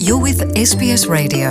You're with SBS Radio.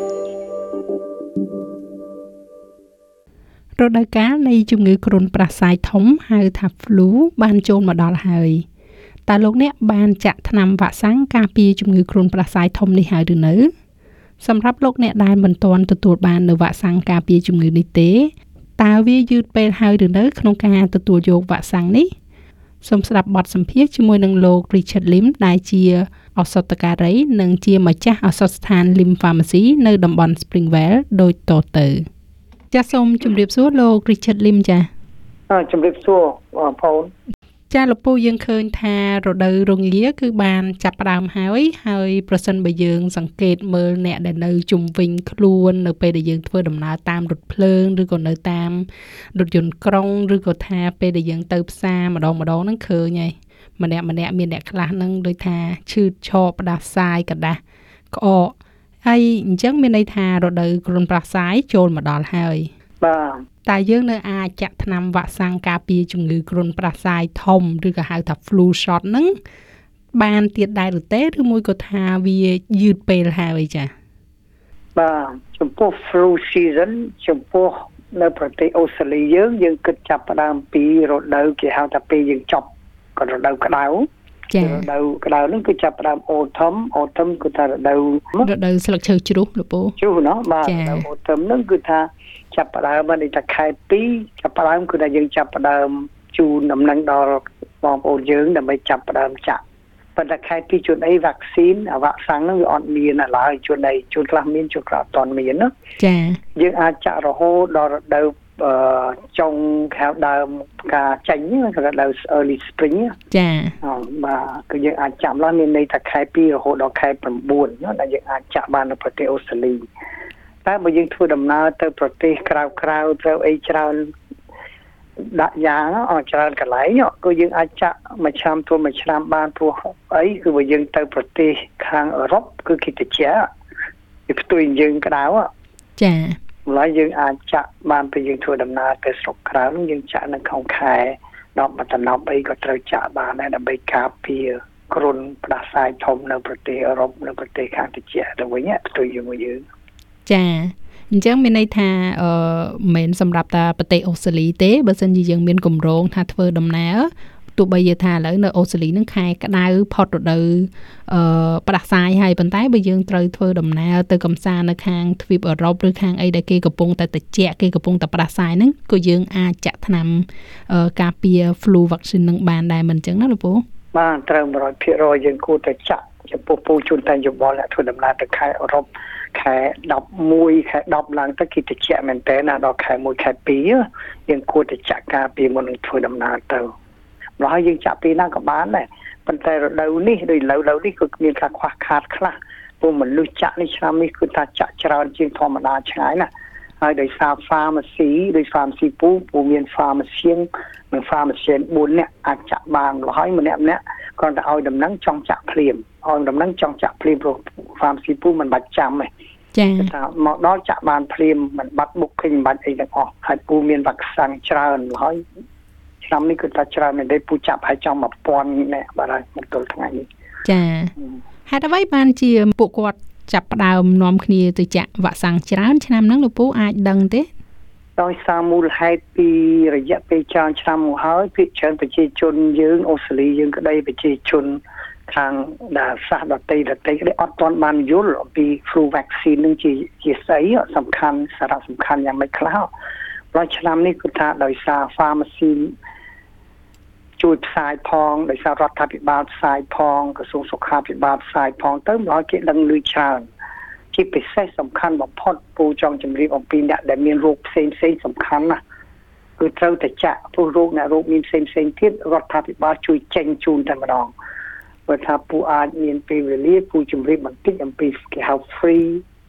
រដូវកាលនៃជំងឺគ្រុនប្រសាយធំហៅថា flu បានចូលមកដល់ហើយតើលោកអ្នកបានចាក់ថ្នាំវ៉ាក់សាំងការពារជំងឺគ្រុនប្រសាយធំនេះហើយឬនៅសម្រាប់លោកអ្នកដែលមិនទាន់ទទួលបាននៅវ៉ាក់សាំងការពារជំងឺនេះទេតើវាយឺតពេលហើយឬនៅក្នុងការទទួលយកវ៉ាក់សាំងនេះសូមស្ដាប់បទសម្ភាសន៍ជាមួយនឹងលោក Richard Lim ដែលជាឱសថការីនិងជាម្ចាស់ឱសថស្ថាន Lim Pharmacy នៅតំបន់ Springvale ដូចតទៅចាសសូមជម្រាបសួរលោក Richard Lim ចាជម្រាបសួរបងប្អូនចាលោកពូយើងឃើញថារដូវរងាគឺបានចាប់ផ្ដើមហើយប្រសិនបើយើងសង្កេតមើលអ្នកដែលនៅជុំវិញខ្លួននៅពេលដែលយើងធ្វើដំណើរតាមរថភ្លើងឬក៏នៅតាមរថយន្តក្រុងឬក៏ថាពេលដែលយើងទៅផ្សារម្ដងហ្នឹងឃើញហើយម្នាក់មានអ្នកខ្លះហ្នឹងដូចថាឈឺឆកផ្ដាសាយកដាស់ក្អកហើយអញ្ចឹងមានន័យថារដូវគ្រុនប្រសាយចូលមកដល់ហើយបាទតែយើងនៅអាចចាក់ថ្នាំវ៉ាក់សាំងការពារជំងឺគ្រុនប្រសាយធំឬក៏ហៅថា flu shot ហ្នឹងបានទៀតដែរឬទេឬមួយក៏ថាវាយឺតពេលហើយចាបាទចំពោះ flu season ចំពោះនៅប្រទេសអូស្ត្រាលីយើងគិតចាប់ផ្ដើមពីរដូវគេហៅថាពេលយើងចប់ក៏រដូវក្តៅចារដូវក្តៅហ្នឹងគឺចាប់ផ្ដើម autumn គឺថារដូវស្លឹកឈើជ្រុះលោកពូជ្រុះបាទរដូវ autumn ហ្នឹងគឺថាចាប់ផ្ដើមបានតែខែ2ចាប់ផ្ដើមគឺថាយើងចាប់ផ្ដើមជូនដំណឹងដល់បងប្អូនយើងដើម្បីចាប់ផ្ដើមចាក់ប៉ុន្តែខែ2ជួនអីវ៉ាក់ស៊ីនវ៉ាក់សាំងហ្នឹងវាអត់មានឡើយជួនខ្លះមានជួនខ្លះអត់ទាន់មានណាចាយើងអាចចាក់រហូតដល់រដូវចុងខែដើមផ្កាចេញគេរដូវ early spring ចាបាទគឺយើងអាចចាក់ឡើងមានន័យថាខែ2រហូតដល់ខែ9ណាដែលយើងអាចចាក់បាននៅប្រទេសអូស្ត្រាលីតែបើយើងធ្វើដំណើរទៅប្រទេសក្រៅត្រូវអីច្រើនដាក់យ៉ាងច្រើនកន្លែងគឺយើងអាចចាក់មួយឆ្នាំទល់មួយឆ្នាំបានព្រោះអីគឺបើយើងទៅប្រទេសខាងអឺរ៉ុបគឺគេត្រជាក់វាផ្ទុយយើងក្តៅចាម្ល៉េះយើងអាចចាក់បានពេលយើងធ្វើដំណើរទៅស្រុកក្រៅយើងចាក់នៅក្នុងខែ10មកតំណប់អីក៏ត្រូវចាក់បានដែរដើម្បីការពារគ្រុនផ្ដាសាយធំនៅប្រទេសអឺរ៉ុបនៅប្រទេសខាងត្រជាក់ទៅវិញផ្ទុយជាមួយយើងចាអញ្ចឹងមានន័យថាមិនមែនសម្រាប់តែប្រទេសអូស្ត្រាលីទេបើសិនជាយើងមានគម្រោងថាធ្វើដំណើរទោះបីជាថាឥឡូវនៅអូស្ត្រាលីនឹងខែក្តៅផុតរដូវផ្ដាសាយហើយប៉ុន្តែបើយើងត្រូវធ្វើដំណើរទៅកំសាន្តនៅខាងទ្វីបអឺរ៉ុបឬខាងអីដែលគេកំពុងតែត្រជាក់គេកំពុងតែផ្ដាសាយហ្នឹងក៏យើងអាចចាក់ថ្នាំការពារ flu vaccine នឹងបានដែរមិនអញ្ចឹងណាលោកពូបាទត្រូវ 100% យើងគួរតែចាក់ចំពោះពូជូនតែយោបល់អ្នកធ្វើដំណើរទៅខេត្តអឺរ៉ុបខែ11ខែ10ឡើងទៅគេត្រជាក់មែនតើណាដល់ខែ1ខែ2យើងគួរតែចាក់ការពារមុននឹងធ្វើដំណើរទៅម្ល៉េះយើងចាក់ពីណាក៏បានដែរប៉ុន្តែរដូវនេះដូចឥឡូវនេះគឺមានការខ្វះខាតខ្លះព្រោះមនុស្សចាក់នេះឆ្នាំនេះគឺថាចាក់ច្រើនជាងធម្មតាឆ្ងាយណាហើយដោយសារ pharmacy ដោយ pharmacy ពូមាន pharmacy និង pharmacy 4នាក់អាចចាក់បានហើយម្នាក់គ្រាន់តែឲ្យដំណឹងចង់ចាក់ភ្លាមឲ្យដំណឹងចង់ចាក់ភ្លាមព្រោះ pharmacy ពូមិនបាច់ចាំទេចា៎ថាមកដល់ចាក់បានភ្លាមមិនបាត់ booking មិនបាច់អីទាំងអស់ហើយពូមានវ៉ាក់សាំងច្រើនហើយឆ្នាំនេះគឺថាច្រើនមែនទេពូចាប់ឲ្យចង់1000នាក់បាទមកទល់ថ្ងៃនេះចា៎ហេតុអ្វីបានជាពួកគាត់ចាប់ផ្ដើមនាំគ្នាទៅចាក់វ៉ាក់សាំងច្រើនឆ្នាំហ្នឹងលោកពូអាចដឹងទេដោយសារមូលហេតុពីរយៈពេលច្រើនឆ្នាំមកហើយភាគច្រើនប្រជាជនយើងអូស្ត្រាលីយើងក្តីប្រជាជនខាងដែលសាសដតីក្តីអត់ទាន់បានយល់អំពី flu vaccine នឹងជាស្អីសំខាន់សារៈសំខាន់យ៉ាងម៉េចខ្លះព្រោះឆ្នាំនេះគឺថាដោយសារ pharmacy ជួយផ្សាយផងដោយសាររដ្ឋាភិបាលផ្សាយផងក្រសួងសុខាភិបាលផ្សាយផងទៅម្ល៉េះគេដឹងលឺច្រើនជាពិសេសសំខាន់បំផុតពូចង់ជម្រាបអំពីអ្នកដែលមានរោគផ្សេងសំខាន់ណាស់គឺត្រូវតែចាក់ព្រោះរោគមានផ្សេងទៀតរដ្ឋាភិបាលជួយចេញជូនតែម្ដងបើថាពូអាចមានពេលវេលាពូជម្រាបបន្តិចអំពីគេហៅ free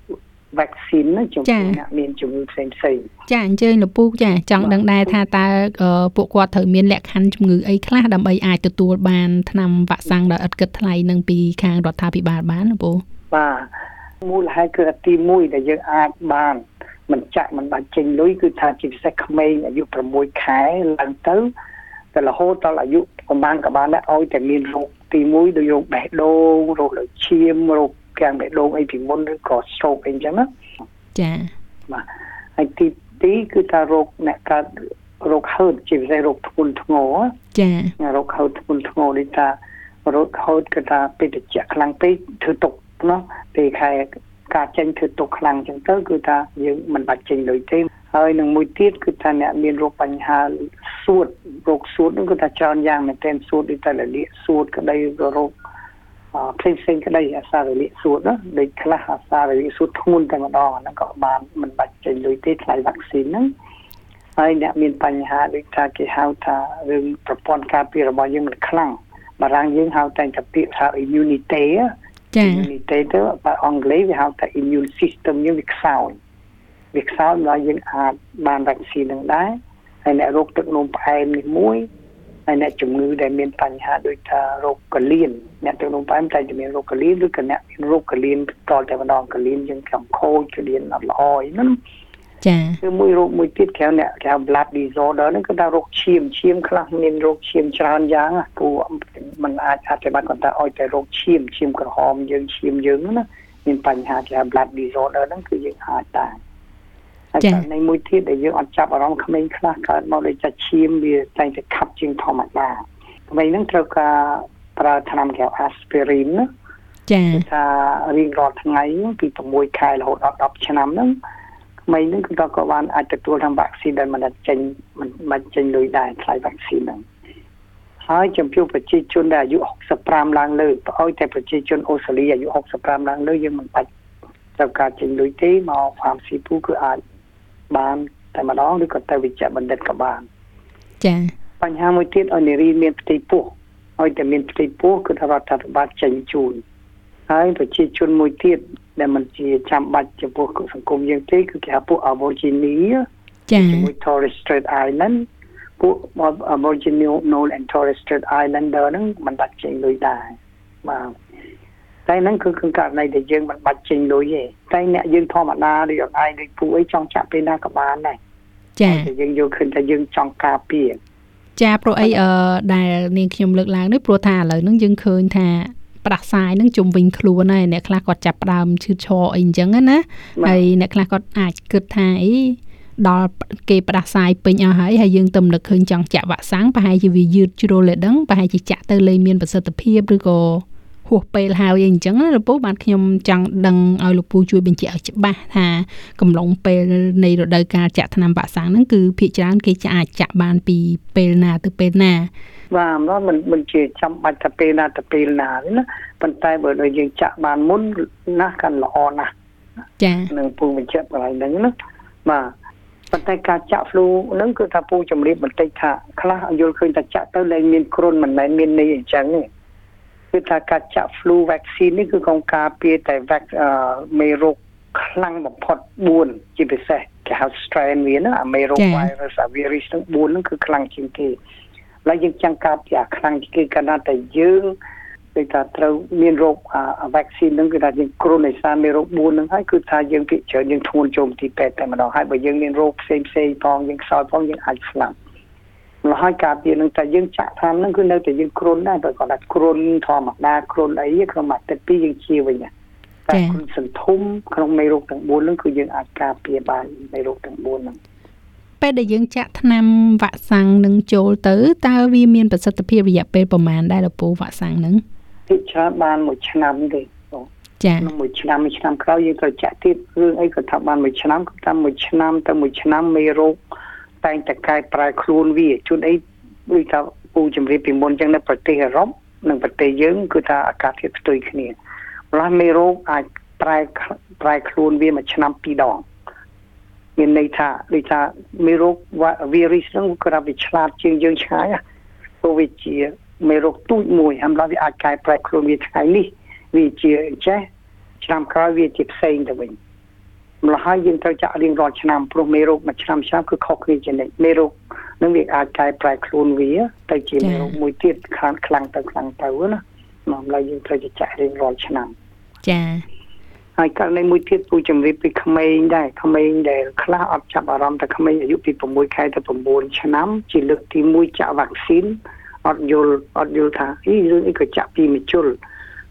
vaccine ណាចំពោះអ្នកមានជំងឺផ្សេងចាអញ្ជើញលោកពូចាចង់ដឹងដែរថាតើពួកគាត់ត្រូវមានលក្ខខណ្ឌជំងឺអីខ្លះដើម្បីអាចទទួលបានថ្នាំវ៉ាក់សាំងដោយឥតគិតថ្លៃនឹងពីខាងរដ្ឋាភិបាលបានលោកពូបាទមូលហេតុគឺទី1ដែលយើងអាចបានមិនចាក់មិនបាច់ចេញលុយគឺថាជាពិសេសក្មេងអាយុ6ខែឡើងទៅតែរហូតដល់អាយុប្រហែលក៏បានដែរឲ្យតែមានរោគទី1ដូចរោគបេះដូងរោគលើឈាមរោគកាំងបេះដូងអីពីមុនឬក៏ stroke អីចឹងណាចាបាទហើយទីគឺថារោគអ្នកកើតរោគហឺតជាពិសេសរោគធ្ងន់ធ្ងរចារោគហឺតធ្ងន់ធ្ងរនេះថារោគហឺតគឺថាពេលត្រជាក់ខ្លាំងពេកធ្វើទុកណាពេលខែការចេញធ្វើទុកខ្លាំងចឹងទៅគឺថាយើងមិនបាច់ចេញលុយទេហើយនឹងមួយទៀតគឺថាអ្នកមានរោគបញ្ហាសួតរោគសួតនោះគឺថាច្រើនយ៉ាងមែនទែនសួតដូចតែលាកសួតក្តីរោគផ្សេងក្តីអាសារលាកសួតណាដូចខ្លះអាសារលាកសួតធ្ងន់តែម្ដងហ្នឹងក៏បានមិនបាច់ចេញលុយទេថ្លៃវ៉ាក់ស៊ីនហ្នឹងហើយអ្នកមានបញ្ហាដូចថាគេហៅថារឿងប្រព័ន្ធការពាររបស់យើងមិនខ្លាំងបារាំងយើងហៅតែពាក្យថា immunity ចា immunity ទៅបើអង់គ្លេសវាហៅថា immune system យើងវាខ្សោយដល់យើងអាចបានវ៉ាក់ស៊ីននឹងដែរហើយអ្នករោគទឹកនោមផ្អែមនេះមួយហើយអ្នកជំងឺដែលមានបញ្ហាដូចថារោគកលៀនអ្នកទឹកនោមផ្អែមតែមានរោគកលៀនឬក៏អ្នកមានរោគកលៀនតតែម្ដងកលៀនយើងកំខូចកលៀនអត់ល្អអីហ្នឹងចាគឺមួយរោគមួយទៀតគេហៅ blood disorder ហ្នឹងគឺថារោគឈាមខ្លះមានរោគឈាមច្រើនយ៉ាងពូมันអាចអធិប្បាយគាត់ថាឲ្យតែរោគឈាមក្រហមយើងឈាមយើងណាមានបញ្ហាគេហៅ blood disorder ហ្នឹងគឺយើងអាចដែរហើយในមួយទៀតដែលយើងអត់ចាប់អារម្មណ៍ក្មេងខ្លះកើតមកដូចជាឈាមវាតែងតែខាប់ជាងធម្មតាក្មេងហ្នឹងត្រូវការប្រើថ្នាំគេហៅ aspirin ណាចាថារៀងរាល់ថ្ងៃពី6ខែរហូតដល់10ឆ្នាំហ្នឹងក្មេងហ្នឹងគឺក៏បានអាចទទួលតាមវ៉ាក់ស៊ីនដែលមិនចេញលុយដែរថ្លៃវ៉ាក់ស៊ីនហ្នឹងហើយចំពោះប្រជាជនដែលអាយុ65ឡើងលើឲ្យតែប្រជាជនអូស្ត្រាលីអាយុ65ឡើងលើយើងមិនបាច់ត្រូវការចេញលុយទេមក pharmacy ពូគឺអាចបានតែម្ដងឬក៏ទៅវិជ្ជបណ្ឌិតក៏បានចាបញ្ហាមួយទៀតឲ្យនារីមានផ្ទៃពោះឲ្យតែមានផ្ទៃពោះគឺថារដ្ឋាភិបាលចេញជូនហើយប្រជាជនមួយទៀតដែលមិនជាចាំបាច់ចំពោះសង្គមយើងទេគឺគេហៅពួក Aborigine ចាជាមួយ Torres Strait Island ពួក Aboriginal and Torres Strait Islander ហ្នឹងមិនបាច់ចេញលុយដែរបាទតែហ្នឹងគឺករណីដែលយើងមិនបាច់ចេញលុយទេតែអ្នកយើងធម្មតាដូចអត់ឯងដូចពូអីចង់ចាក់ពេលណាក៏បានដែរចាយើងយកឃើញថាយើងចង់ការពារចាព្រោះអីដែលនាងខ្ញុំលើកឡើងនេះព្រោះថាឥឡូវហ្នឹងយើងឃើញថាផ្ដាសាយនឹងជុំវិញខ្លួនហើយអ្នកខ្លះគាត់ចាប់ផ្ដើមឈឺឆអីអញ្ចឹងណាហើយអ្នកខ្លះគាត់អាចគិតថាអីដល់គេផ្ដាសាយពេញអស់ហើយយើងទំនឹកឃើញចង់ចាក់វ៉ាក់សាំងប្រហែលជាវាយឺតជ្រុលតែដឹងប្រហែលជាចាក់ទៅលែងមានប្រសិទ្ធភាពឬក៏ហួសពេលហើយអីអញ្ចឹងណាលោកពូបាទខ្ញុំចង់ដឹងឲ្យលោកពូជួយបញ្ជាក់ឲ្យច្បាស់ថាកំឡុងពេលនៃរដូវកាលចាក់ថ្នាំវ៉ាក់សាំងហ្នឹងគឺភាគច្រើនគេអាចចាក់បានពីពេលណាទៅពេលណាបាទមិនជាចាំបាច់តែពេលណាទៅពេលណាទេណាប៉ុន្តែបើដូចយើងចាក់បានមុនណាស់កាន់ល្អណាស់ចានឹងពូបញ្ជាក់កន្លែងហ្នឹងណាបាទប៉ុន្តែការចាក់ flu ហ្នឹងគឺថាពូជំរាបបន្តិចថាខ្លះយល់ឃើញថាចាក់ទៅលែងមានគ្រុនមិនមែនមានន័យអញ្ចឹងទេគឺថាការចាក់ flu vaccine នេះគឺក្នុងការពារតែមេរោគខ្លាំងបំផុត4ជាពិសេសគេហៅ strain វាណាមេរោគ virus virus ទាំង4ហ្នឹងគឺខ្លាំងជាងគេហើយយើងចង់ការពារខ្លាំងជាងគេកាលណាតែយើងគឺថាត្រូវមានរោគ vaccine ហ្នឹងគឺថាយើងគ្រុនឯសារមេរោគ4ហ្នឹងហើយគឺថាយើងពិចារណាយើងធ្ងន់ចូលទីពេទ្យតែម្ដងហើយបើយើងមានរោគផ្សេងផងយើងខ្សោយផងយើងអាចស្លាប់ម្ល៉េះហើយការពារនឹងតែយើងចាក់ថ្នាំហ្នឹងគឺនៅតែយើងគ្រុនដែរបើគាត់ថាគ្រុនធម្មតាគ្រុនអីក្នុងមួយអាទិត្យ2យើងជាវិញតែគ្រុនសន្ធុំក្នុងមេរោគទាំង4ហ្នឹងគឺយើងអាចការពារបានមេរោគទាំង4ហ្នឹងពេលដែលយើងចាក់ថ្នាំវ៉ាក់សាំងនឹងចូលទៅតើវាមានប្រសិទ្ធភាពរយៈពេលប្រមាណដែរលោកពូវ៉ាក់សាំងហ្នឹងពីច្រើនបាន1ឆ្នាំទេចាក្នុង1ឆ្នាំក្រោយយើងត្រូវចាក់ទៀតរឿងអីក៏ថាបាន1ឆ្នាំក៏តាម1ឆ្នាំទៅ1ឆ្នាំមេរោគតែងតែកែប្រែខ្លួនវាជួនអីដូចថាពូជំរាបពីមុនអញ្ចឹងនៅប្រទេសអឺរ៉ុបនិងប្រទេសយើងគឺថាអាកាសធាតុផ្ទុយគ្នាម្ល៉េះមេរោគអាចប្រែខ្លួនវាមួយឆ្នាំ2ដងមានន័យថាដូចថាមេរោគ virus ហ្នឹងគឺថាវាឆ្លាតជាងយើងឆ្ងាយព្រោះវាជាមេរោគទូចមួយហើយម្ល៉េះវាអាចកែប្រែខ្លួនវាថ្ងៃនេះវាជាចេះឆ្នាំក្រោយវាជាផ្សេងទៅវិញម្ល៉េះហើយយើងត្រូវចាក់រៀងរាល់ឆ្នាំព្រោះមេរោគមួយឆ្នាំគឺខុសគ្នាជានិច្ចមេរោគនឹងវាអាចកែប្រែខ្លួនវាទៅជាមេរោគមួយទៀតខ្លាំងទៅណាម្ល៉េះយើងត្រូវចាក់រៀងរាល់ឆ្នាំចាហើយករណីមួយទៀតពូជំរាបពីក្មេងដែរក្មេងដែលខ្លះអត់ចាប់អារម្មណ៍តែក្មេងអាយុពី6ខែទៅ9ឆ្នាំជាលើកទី1ចាក់វ៉ាក់ស៊ីនអត់យល់ថារឿងអីក៏ចាក់ពីមជុល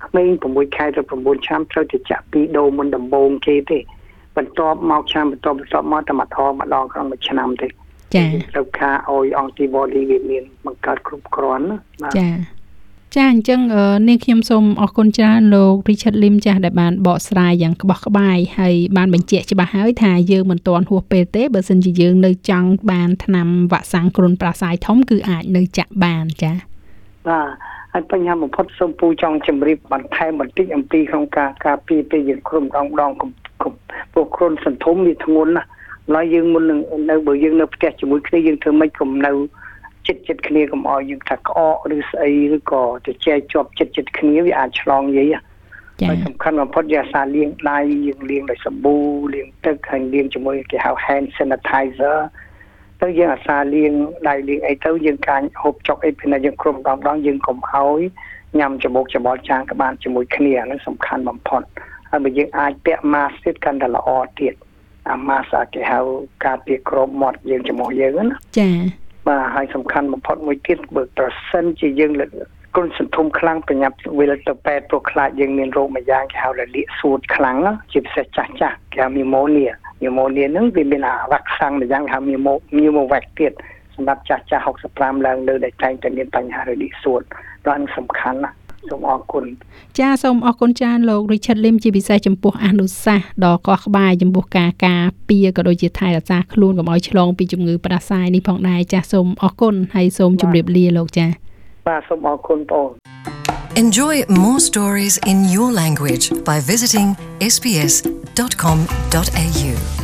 ក្មេង6ខែទៅ9ឆ្នាំត្រូវតែចាក់2ដូសមុនដំបូងគេទេបន្ទាប់មកឆ្នាំបន្ទាប់មកតែម្ដងក្នុងមួយឆ្នាំទេចាត្រូវការឲ្យអង់ទីបូឌីវាមានបង្កើតគ្រប់គ្រាន់ណាចាអញ្ចឹងនាងខ្ញុំសូមអរគុណច្រើនលោក Richard Lim ចាស់ដែលបានបកស្រាយយ៉ាងក្បោះក្បាយហើយបានបញ្ជាក់ច្បាស់ហើយថាយើងមិនទាន់ហួសពេលទេបើសិនជាយើងនៅចង់បានថ្នាំវ៉ាក់សាំងគ្រុនប្រសាយធំគឺអាចនៅចាក់បានចាបាទហើយបញ្ហាបំផុតសូមពូចង់ជម្រាបបន្ថែមបន្តិចអំពីក្នុងការពារពេលយើងគ្រុនដងពួកគ្រុនសន្ធុំវាធ្ងន់ណាស់ឡើយយើងមុននឹងនៅបើយើងនៅផ្ទះជាមួយគ្នាយើងធ្វើម៉េចកុំនៅចិត្តគ្នាកុំឲ្យយើងថាក្អកឬស្អីឬក៏ទៅចែកជាប់ចិត្តគ្នាវាអាចឆ្លងយាយហើយសំខាន់បំផុតយើងអាសាលាងដៃយើងលាងដោយសាប៊ូលាងទឹកហើយលាងជាមួយគេហៅ hand sanitizer ទៅយើងអាសាលាងដៃលាងអីទៅយើងកាញហូបចុកអីពេលណាយើងគ្រុំដងយើងកុំឲ្យញ៉ាំច្បោកច្បល់ចានក្បាលជាមួយគ្នាហ្នឹងសំខាន់បំផុតហើយបើយើងអាចពាក់ mask ទៀតកាន់តែល្អទៀតអា mask គេហៅការពារគ្របមាត់យើងចំពោះយើងណាចាបាទហើយសំខាន់បំផុតមួយទៀតបើប្រសិនជាយើងគ្រុនសន្ធុំខ្លាំងប្រញាប់វិលទៅពេទ្យព្រោះខ្លាចយើងមានរោគមួយយ៉ាងគេហៅរលាកសួតខ្លាំងជាពិសេសចាស់គេហៅ pneumonia ហ្នឹងវាមានអាវ៉ាក់សាំងមួយយ៉ាងគេហៅ pneumovax ទៀតសម្រាប់ចាស់65ឡើងលើដែលតែងតែមានបញ្ហារលាកសួតដល់នេះសំខាន់ណាស់សូមអរគុណចាសូមអរគុណច្រើនលោក Richard Lim ជាពិសេសចំពោះអនុសាសន៍ដ៏កក់ក្បាយចំពោះការពារក៏ដូចជាថែរក្សាខ្លួនកុំឲ្យឆ្លងពីជំងឺផ្ដាសាយនេះផងដែរចាសូមអរគុណហើយសូមជម្រាបលាលោកចាបាទសូមអរគុណបង Enjoy more stories in your language by visiting sbs.com.au